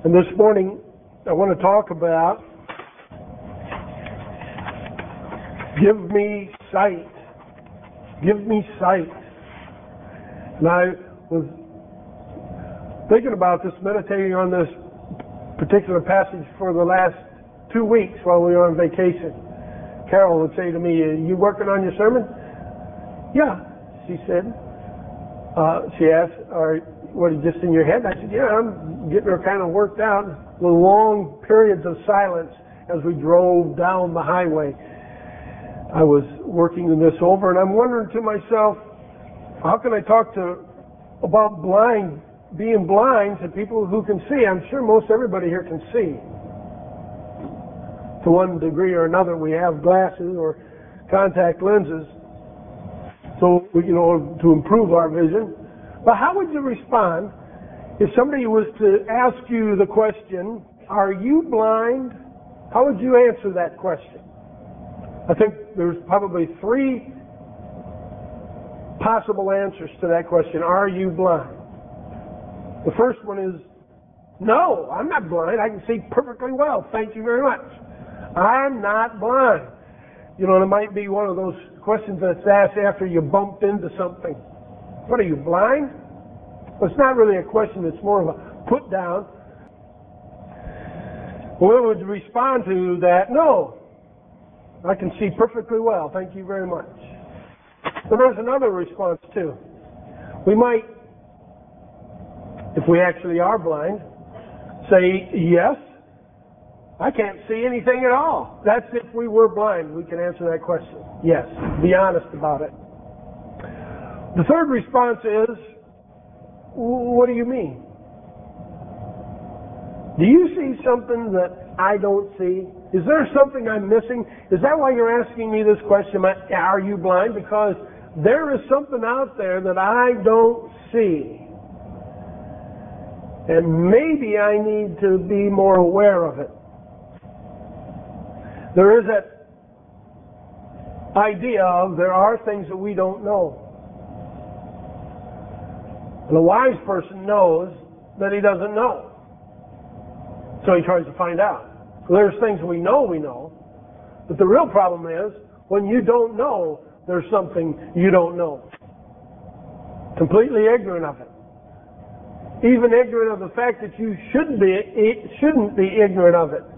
And this morning, I want to talk about give me sight. Give me sight. And I was thinking about this, meditating on this particular passage for the last 2 weeks while we were on vacation. Carol would say to me, "Are you working on your sermon?" "Yeah," she said. She asked, "What, just in your head?" I said, "Yeah, I'm getting her kind of worked out." The long periods of silence as we drove down the highway. I was working this over, and I'm wondering to myself, how can I talk about being blind to people who can see? I'm sure most everybody here can see. To one degree or another, we have glasses or contact lenses, so to improve our vision. But how would you respond if somebody was to ask you the question, "Are you blind?" How would you answer that question? I think there's probably 3 possible answers to that question. Are you blind? The first one is, "No, I'm not blind. I can see perfectly well. Thank you very much. I'm not blind." And it might be one of those questions that's asked after you bumped into something. "What, are you blind?" Well, it's not really a question. It's more of a put down. We would respond to that, "No, I can see perfectly well. Thank you very much." But there's another response too. We might, if we actually are blind, say, "Yes, I can't see anything at all." That's if we were blind. We can answer that question. Yes. Be honest about it. The third response is, "What do you mean? Do you see something that I don't see? Is there something I'm missing? Is that why you're asking me this question? Are you blind? Because there is something out there that I don't see. And maybe I need to be more aware of it." There is that idea of there are things that we don't know. And a wise person knows that he doesn't know. So he tries to find out. There's things we know. But the real problem is, when you don't know, there's something you don't know. Completely ignorant of it. Even ignorant of the fact that you shouldn't be ignorant of it.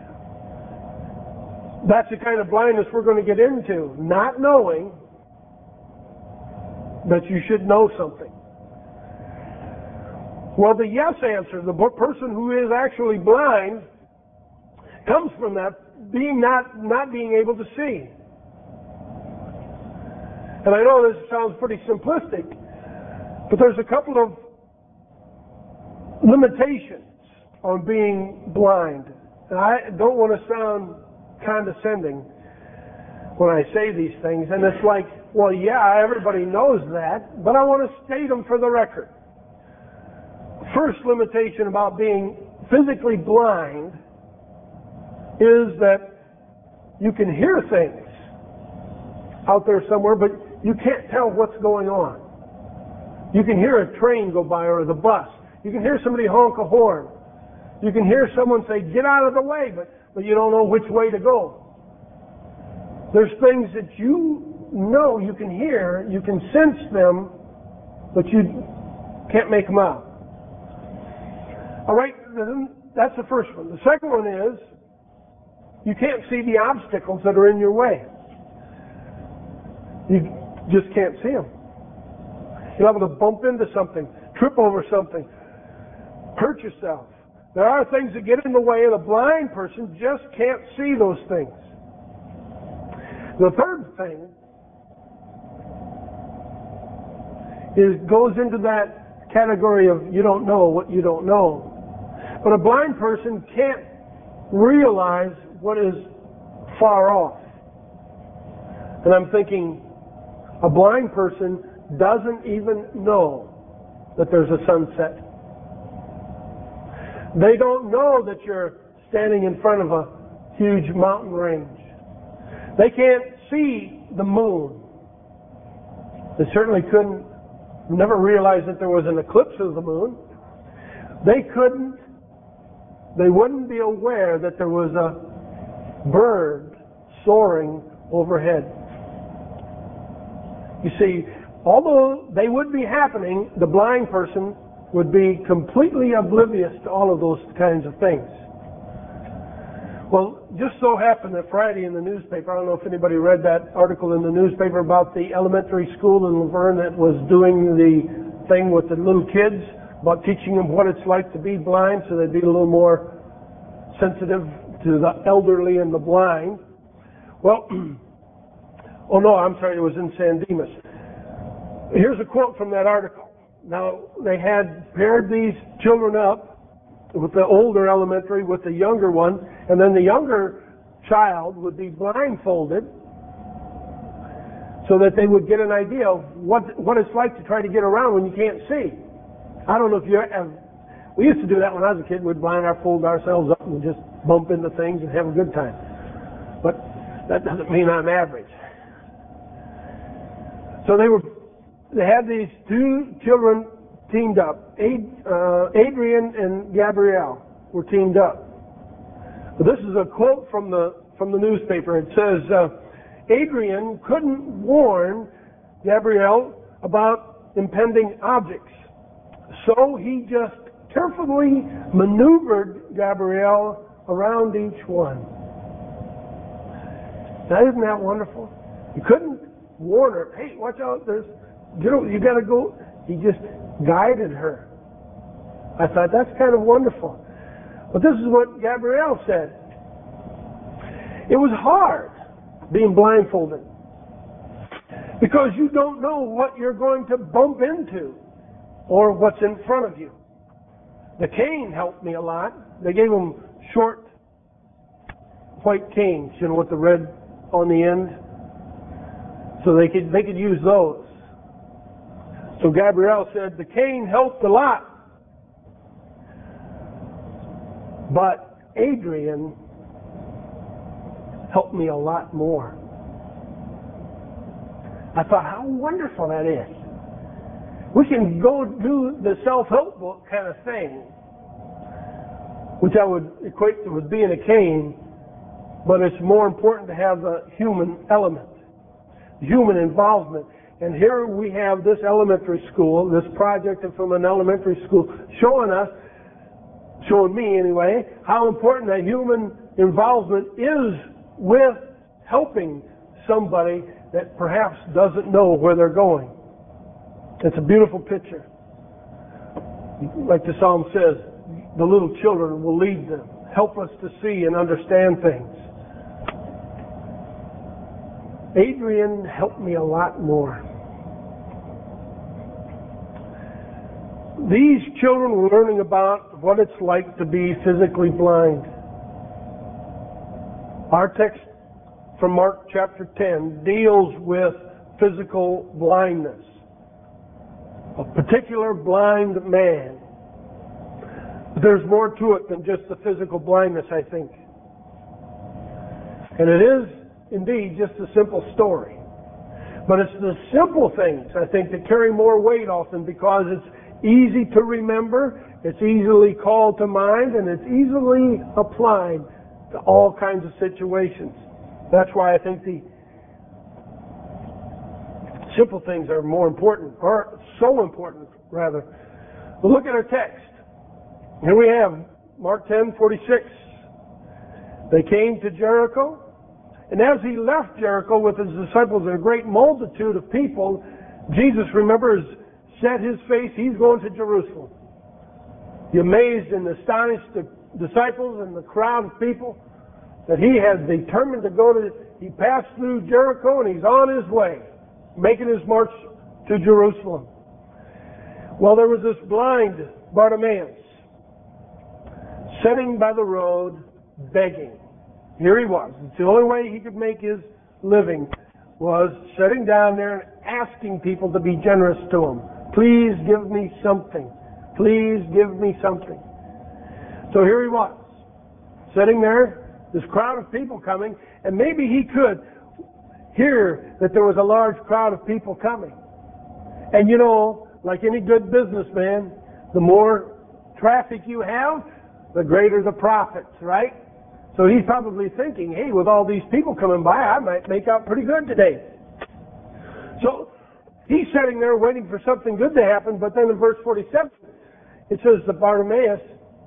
That's the kind of blindness we're going to get into. Not knowing that you should know something. Well, the yes answer, the person who is actually blind, comes from that not being able to see. And I know this sounds pretty simplistic, but there's a couple of limitations on being blind. And I don't want to sound condescending when I say these things. And it's like, well, yeah, everybody knows that, but I want to state them for the record. First limitation about being physically blind is that you can hear things out there somewhere, but you can't tell what's going on. You can hear a train go by or the bus. You can hear somebody honk a horn. You can hear someone say, "Get out of the way," but you don't know which way to go. There's things that you know, you can hear, you can sense them, but you can't make them out. All right, that's the first one. The second one is, you can't see the obstacles that are in your way. You just can't see them. You're able to bump into something, trip over something, hurt yourself. There are things that get in the way, and a blind person just can't see those things. The third thing goes into that category of you don't know what you don't know. But a blind person can't realize what is far off. And I'm thinking, a blind person doesn't even know that there's a sunset. They don't know that you're standing in front of a huge mountain range. They can't see the moon. They certainly never realized that there was an eclipse of the moon. They couldn't they wouldn't be aware that there was a bird soaring overhead. You see, although they would be happening, the blind person would be completely oblivious to all of those kinds of things. Well, just so happened that Friday in the newspaper, I don't know if anybody read that article in the newspaper about the elementary school in Laverne that was doing the thing with the little kids about teaching them what it's like to be blind so they'd be a little more sensitive to the elderly and the blind. Well, oh no, I'm sorry, it was in San Dimas. Here's a quote from that article. Now, they had paired these children up with the older elementary with the younger one, and then the younger child would be blindfolded so that they would get an idea of what it's like to try to get around when you can't see. I don't know if you have. We used to do that when I was a kid. We'd blindfold ourselves up and just bump into things and have a good time. But that doesn't mean I'm average. So they had these two children teamed up. Adrian and Gabrielle were teamed up. But this is a quote from the newspaper. It says, Adrian couldn't warn Gabrielle about impending objects, so he just carefully maneuvered Gabrielle around each one. Now, isn't that wonderful? He couldn't warn her, hey, watch out, you got to go. He just guided her. I thought, that's kind of wonderful. But this is what Gabrielle said. It was hard being blindfolded because you don't know what you're going to bump into or what's in front of you. The cane helped me a lot. They gave them short white canes, with the red on the end, so they could use those. So Gabrielle said the cane helped a lot. But Adrian helped me a lot more. I thought, how wonderful that is. We can go do the self-help book kind of thing, which I would equate to with being a cane, but it's more important to have the human element, human involvement. And here we have this elementary school, this project from an elementary school, showing me anyway, how important that human involvement is with helping somebody that perhaps doesn't know where they're going. It's a beautiful picture. Like the psalm says, the little children will lead them, help us to see and understand things. Adrian helped me a lot more. These children were learning about what it's like to be physically blind. Our text from Mark chapter 10 deals with physical blindness. A particular blind man. But there's more to it than just the physical blindness, I think. And it is indeed just a simple story. But it's the simple things, I think, that carry more weight often because it's easy to remember, it's easily called to mind, and it's easily applied to all kinds of situations. That's why I think the simple things are more important, or so important, rather. But look at our text. Here we have Mark 10:46. They came to Jericho, and as he left Jericho with his disciples and a great multitude of people, Jesus, remembers, set his face. He's going to Jerusalem. He amazed and astonished the disciples and the crowd of people that he has determined to go to. He passed through Jericho and he's on his way, making his march to Jerusalem. Well, there was this blind Bartimaeus sitting by the road begging. Here he was. It's the only way he could make his living was sitting down there and asking people to be generous to him. Please give me something. Please give me something. So here he was, sitting there, this crowd of people coming, and maybe he could hear that there was a large crowd of people coming. And like any good businessman, the more traffic you have, the greater the profits, right? So he's probably thinking, hey, with all these people coming by, I might make out pretty good today. So he's sitting there waiting for something good to happen, but then in verse 47, it says that Bartimaeus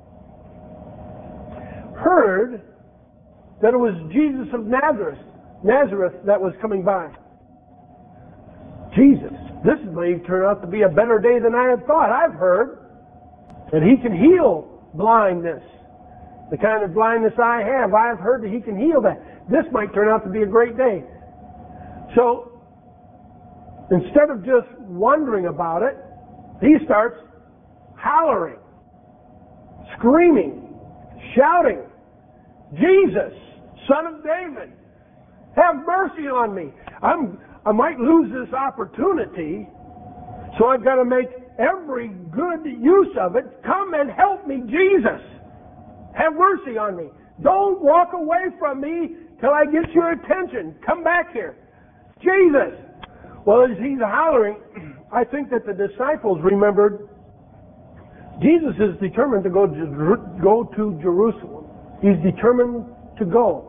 heard that it was Jesus of Nazareth that was coming by. Jesus, this may turn out to be a better day than I had thought. I've heard that he can heal blindness. The kind of blindness I have, I've heard that he can heal that. This might turn out to be a great day. So, instead of just wondering about it, he starts hollering, screaming, shouting, Jesus, Son of David, have mercy on me. I might lose this opportunity, so I've got to make every good use of it. Come and help me, Jesus. Have mercy on me. Don't walk away from me till I get your attention. Come back here. Jesus. Well, as he's hollering, I think that the disciples remembered Jesus is determined to go to Jerusalem. He's determined to go.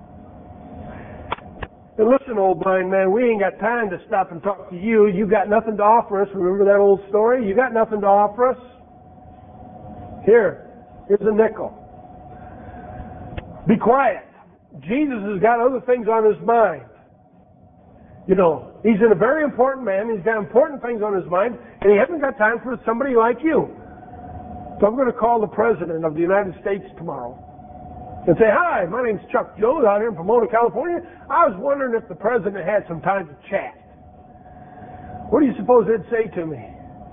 And listen, old blind man, we ain't got time to stop and talk to you. You got nothing to offer us. Remember that old story? You got nothing to offer us? Here's a nickel. Be quiet. Jesus has got other things on his mind. You know, he's a very important man. He's got important things on his mind, and he hasn't got time for somebody like you. So I'm going to call the President of the United States tomorrow and say, hi, my name's Chuck Jones out here in Pomona, California. I was wondering if the President had some time to chat. What do you suppose they'd say to me?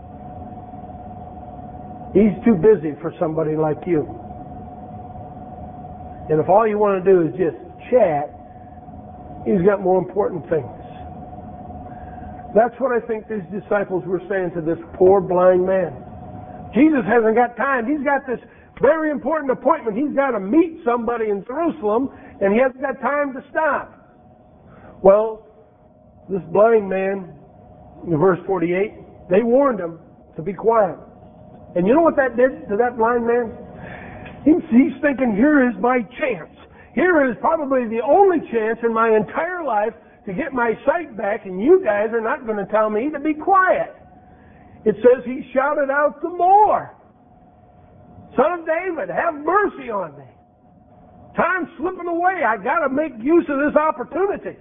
He's too busy for somebody like you. And if all you want to do is just chat, he's got more important things. That's what I think these disciples were saying to this poor blind man. Jesus hasn't got time. He's got this very important appointment. He's got to meet somebody in Jerusalem, and he hasn't got time to stop. Well, this blind man, in verse 48, they warned him to be quiet. And you know what that did to that blind man? He's thinking, here is my chance. Here is probably the only chance in my entire life to get my sight back, and you guys are not going to tell me to be quiet. It says he shouted out the more. Son of David, have mercy on me. Time's slipping away. I got to make use of this opportunity.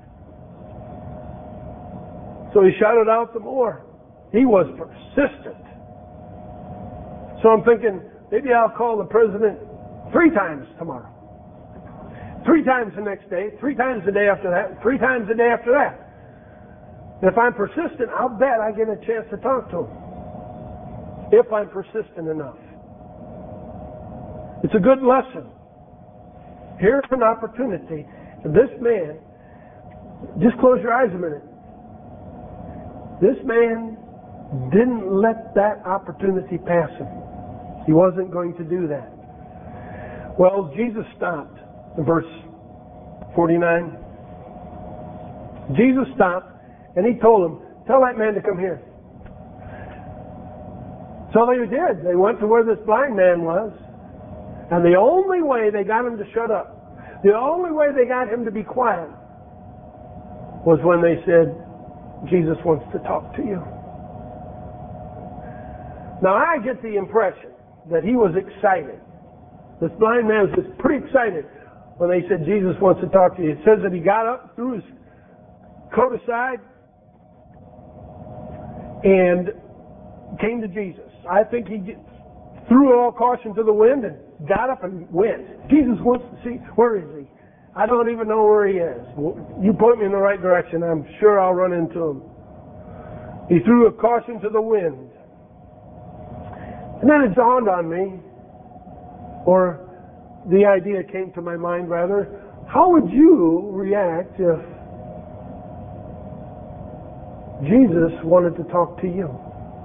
So he shouted out the more. He was persistent. So I'm thinking, maybe I'll call the President 3 times tomorrow. 3 times the next day, 3 times the day after that, 3 times the day after that. And if I'm persistent, I'll bet I get a chance to talk to him. If I'm persistent enough. It's a good lesson. Here's an opportunity. And this man, just close your eyes a minute. This man didn't let that opportunity pass him. He wasn't going to do that. Well, Jesus stopped in verse 49. Jesus stopped and he told him, tell that man to come here. So they did. They went to where this blind man was. And the only way they got him to shut up, the only way they got him to be quiet, was when they said, Jesus wants to talk to you. Now I get the impression that he was excited. This blind man was pretty excited when they said Jesus wants to talk to you. It says that he got up, threw his coat aside, and came to Jesus. I think he threw all caution to the wind and got up and went. Jesus wants to see, where is he? I don't even know where he is. You point me in the right direction, I'm sure I'll run into him. He threw a caution to the wind. And then it dawned on me, or the idea came to my mind rather, how would you react if Jesus wanted to talk to you?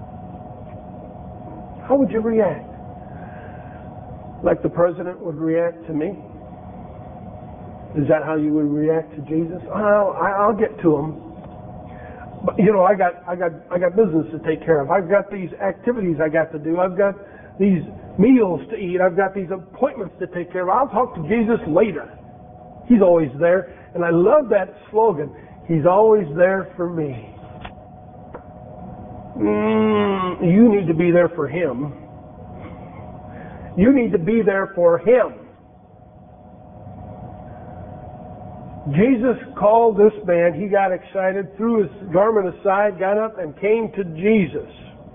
How would you react? Like the President would react to me? Is that how you would react to Jesus? I'll get to him. But you know, I got business to take care of. I've got these activities I got to do. I've got these meals to eat. I've got these appointments to take care of. I'll talk to Jesus later. He's always there. And I love that slogan. He's always there for me. You need to be there for Him. You need to be there for Him. Jesus called this man. He got excited, threw his garment aside, got up, and came to Jesus.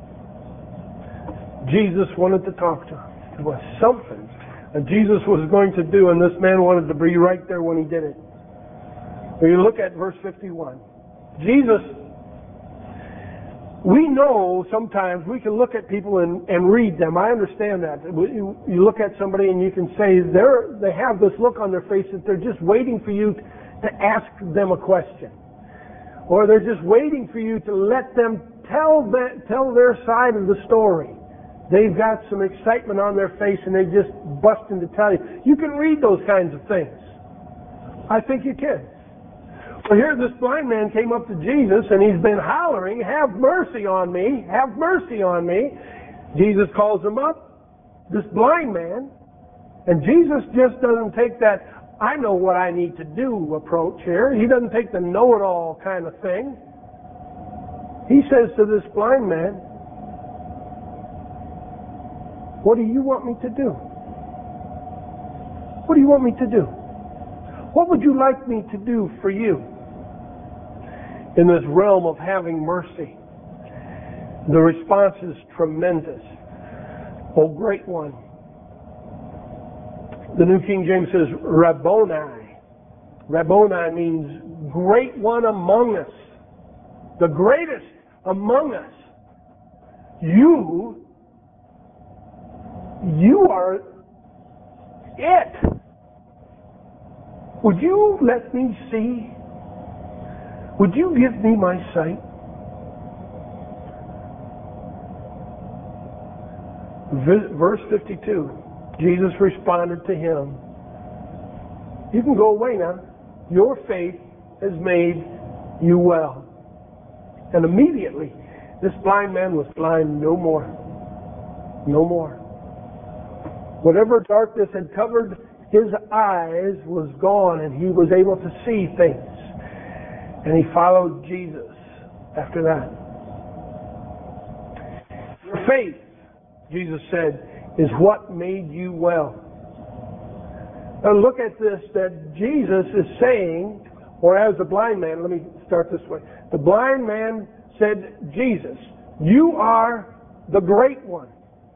Jesus wanted to talk to him. There was something that Jesus was going to do, and this man wanted to be right there when he did it. When you look at verse 51, Jesus, we know sometimes we can look at people and read them. I understand that. You look at somebody and you can say they have this look on their face that they're just waiting for you to ask them a question. Or they're just waiting for you to let them tell their side of the story. They've got some excitement on their face and they just bust in to tell you. You can read those kinds of things. I think you can. Well, here this blind man came up to Jesus and he's been hollering, "Have mercy on me, have mercy on me." Jesus calls him up, this blind man, and Jesus just doesn't take that "I know what I need to do" approach here. He doesn't take the know-it-all kind of thing. He says to this blind man, "What do you want me to do? What do you want me to do? What would you like me to do for you?" In this realm of having mercy, the response is tremendous. "Oh, great one." The New King James says, Rabboni. Rabboni means great one among us. The greatest among us. You are it. Would you let me see? Would you give me my sight? Verse 52. Jesus responded to him, "You can go away now. Your faith has made you well." And immediately, this blind man was blind no more. No more. Whatever darkness had covered his eyes was gone, and he was able to see things. And he followed Jesus after that. Your faith, Jesus said, is what made you well. Now look at this, that Jesus is saying, or as the blind man, let me start this way. The blind man said, "Jesus, you are the great one.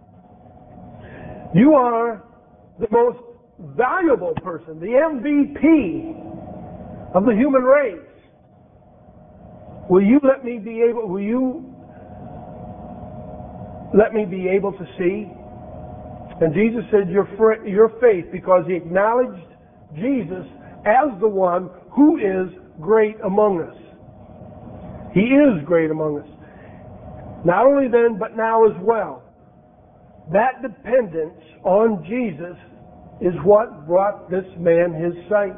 You are the most valuable person, the MVP of the human race. Will you let me be able to see?" And Jesus said, your faith, because he acknowledged Jesus as the one who is great among us. He is great among us. Not only then, but now as well. That dependence on Jesus is what brought this man his sight.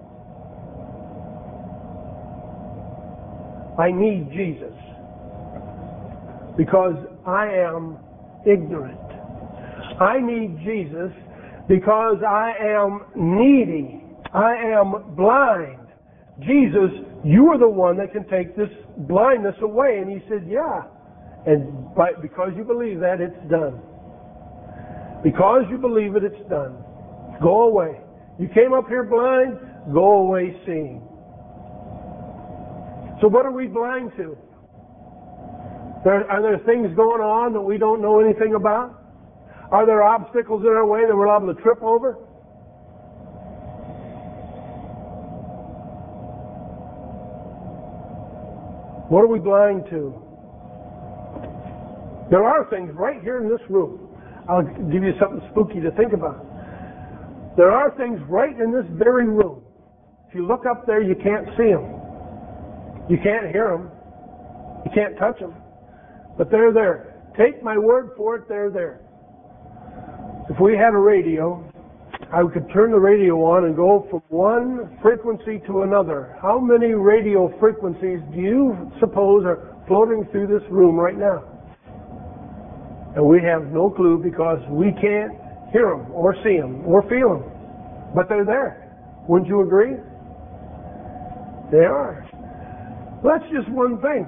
I need Jesus because I am ignorant. I need Jesus because I am needy. I am blind. Jesus, you are the one that can take this blindness away. And he said, yeah. And because you believe that, it's done. Because you believe it, it's done. Go away. You came up here blind, go away seeing. So what are we blind to? Are there things going on that we don't know anything about? Are there obstacles in our way that we're liable to trip over? What are we blind to? There are things right here in this room. I'll give you something spooky to think about. There are things right in this very room. If you look up there, you can't see them. You can't hear them. You can't touch them. But they're there. Take my word for it, they're there. If we had a radio, I could turn the radio on and go from one frequency to another. How many radio frequencies do you suppose are floating through this room right now? And we have no clue because we can't hear them or see them or feel them. But they're there. Wouldn't you agree? They are. Well, that's just one thing.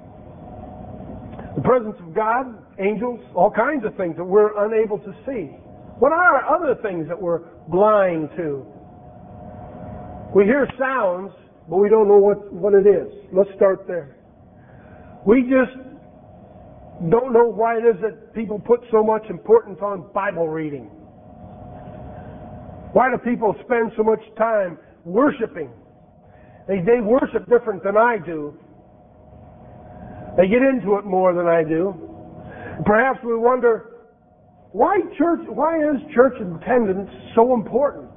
The presence of God, angels, all kinds of things that we're unable to see. What are other things that we're blind to? We hear sounds, but we don't know what it is. Let's start there. We just don't know why it is that people put so much importance on Bible reading. Why do people spend so much time worshiping? They worship different than I do. They get into it more than I do. Perhaps we wonder, why is church attendance so important?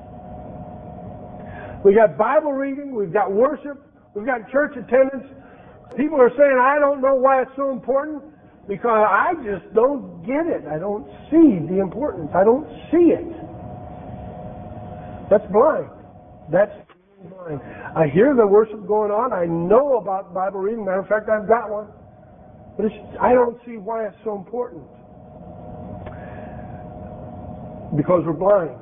We got Bible reading, we've got worship, we've got church attendance. People are saying, I don't know why it's so important, because I just don't get it. I don't see the importance. I don't see it. That's blind. That's blind. I hear the worship going on. I know about Bible reading. Matter of fact, I've got one. But I don't see why it's so important. Because we're blind.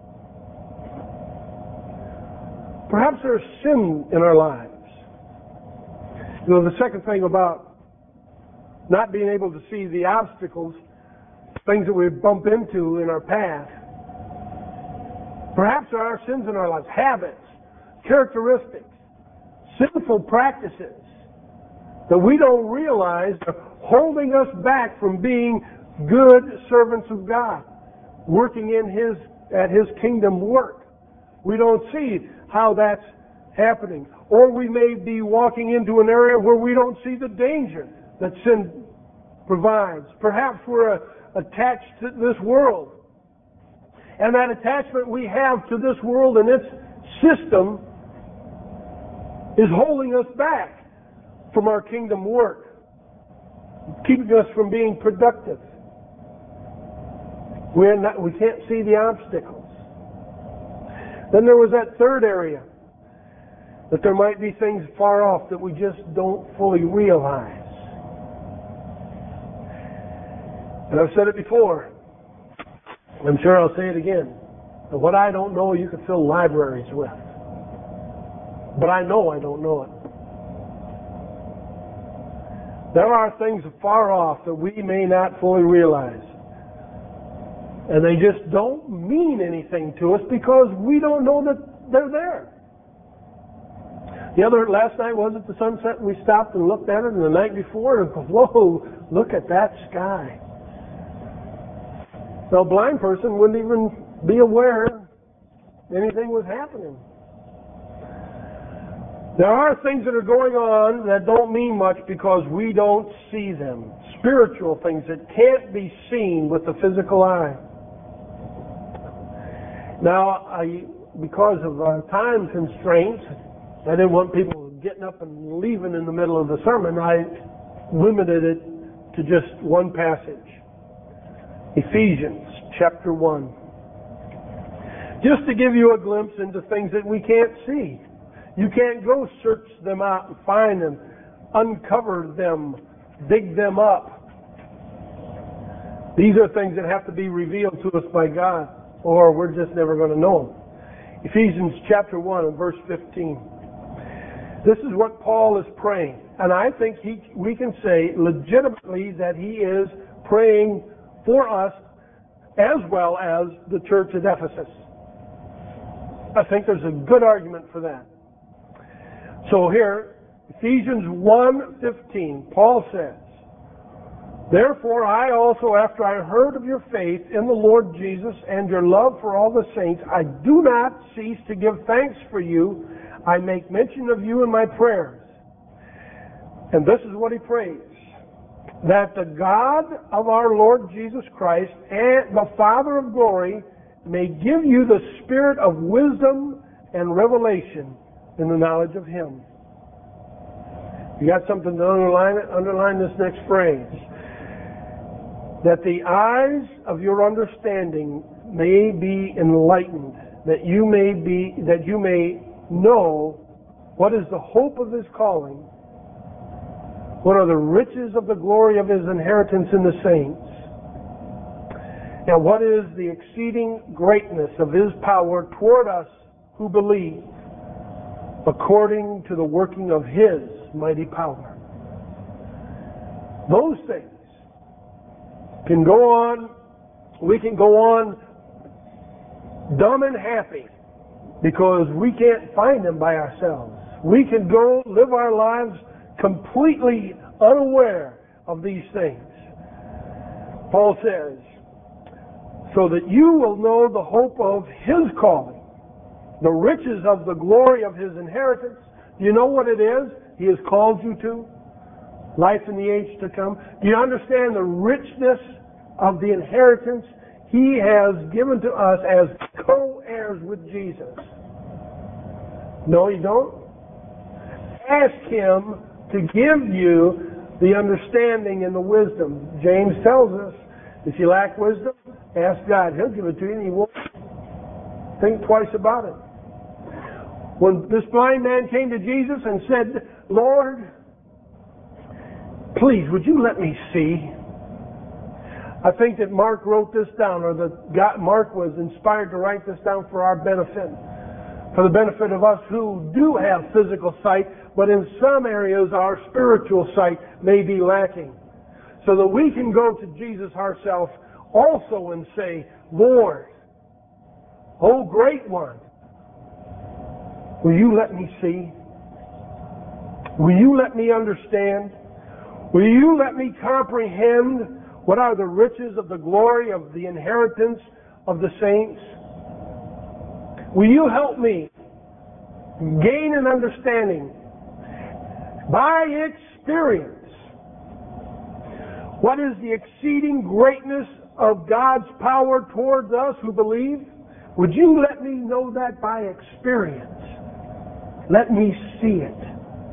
Perhaps there's sin in our lives. You know, the second thing about not being able to see the obstacles, things that we bump into in our path, perhaps there are sins in our lives, habits, characteristics, sinful practices that we don't realize are holding us back from being good servants of God, working at His kingdom work. We don't see how that's happening. Or we may be walking into an area where we don't see the danger that sin provides. Perhaps we're attached to this world. And that attachment we have to this world and its system is holding us back from our kingdom work, keeping us from being productive. We can't see the obstacles. Then there was that third area, that there might be things far off that we just don't fully realize. And I've said it before, I'm sure I'll say it again. But what I don't know, you could fill libraries with. But I know I don't know it. There are things far off that we may not fully realize. And they just don't mean anything to us because we don't know that they're there. Last night, was it the sunset? We stopped and looked at it, and the night before, and whoa, look at that sky. So a blind person wouldn't even be aware anything was happening. There are things that are going on that don't mean much because we don't see them. Spiritual things that can't be seen with the physical eye. Now, because of time constraints, I didn't want people getting up and leaving in the middle of the sermon. I limited it to just one passage. Ephesians chapter 1. Just to give you a glimpse into things that we can't see. You can't go search them out and find them, uncover them, dig them up. These are things that have to be revealed to us by God, or we're just never going to know them. Ephesians chapter 1 and verse 15. This is what Paul is praying. And I think we can say legitimately that he is praying for us as well as the church at Ephesus. I think there's a good argument for that. So here, Ephesians 1:15, Paul says, Therefore I also, after I heard of your faith in the Lord Jesus and your love for all the saints, I do not cease to give thanks for you. I make mention of you in my prayers. And this is what he prays. That the God of our Lord Jesus Christ and the Father of glory may give you the spirit of wisdom and revelation in the knowledge of Him. You got something to underline this next phrase. That the eyes of your understanding may be enlightened, that you may know what is the hope of His calling, What are the riches of the glory of His inheritance in the saints? And what is the exceeding greatness of His power toward us who believe, according to the working of His mighty power? Those things can go on. We can go on dumb and happy because we can't find them by ourselves. We can go live our lives completely unaware of these things. Paul says, so that you will know the hope of His calling, the riches of the glory of His inheritance. Do you know what it is He has called you to? Life in the age to come. Do you understand the richness of the inheritance He has given to us as co-heirs with Jesus? No, you don't? Ask Him to give you the understanding and the wisdom. James tells us, if you lack wisdom, ask God. He'll give it to you and you won't think twice about it. When this blind man came to Jesus and said, Lord, please, would you let me see? I think that Mark wrote this down, or that Mark was inspired to write this down for our benefit, for the benefit of us who do have physical sight, but in some areas our spiritual sight may be lacking. So that we can go to Jesus ourselves also and say, Lord, oh great one, will you let me see? Will you let me understand? Will you let me comprehend what are the riches of the glory of the inheritance of the saints? Will you help me gain an understanding by experience? What is the exceeding greatness of God's power towards us who believe? Would you let me know that by experience? Let me see it.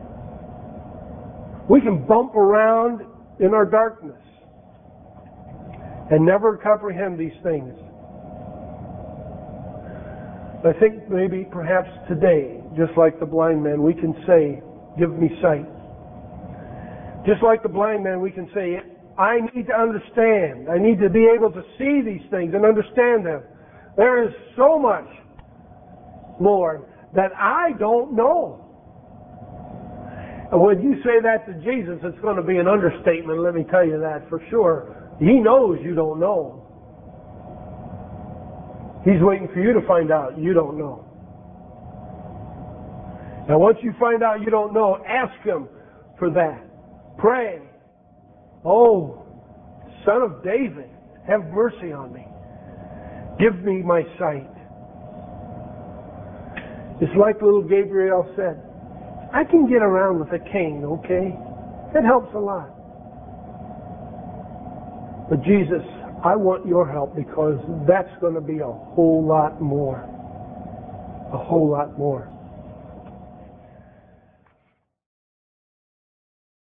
We can bump around in our darkness and never comprehend these things. I think maybe perhaps today, just like the blind man, we can say, give me sight. Just like the blind man, we can say, I need to understand. I need to be able to see these things and understand them. There is so much, Lord, that I don't know. And when you say that to Jesus, it's going to be an understatement, let me tell you that for sure. He knows you don't know. He's waiting for you to find out you don't know. Now once you find out you don't know, ask Him for that. Pray. Oh, Son of David, have mercy on me. Give me my sight. It's like little Gabriel said, I can get around with a cane, okay? That helps a lot. But Jesus, I want your help because that's going to be a whole lot more. A whole lot more.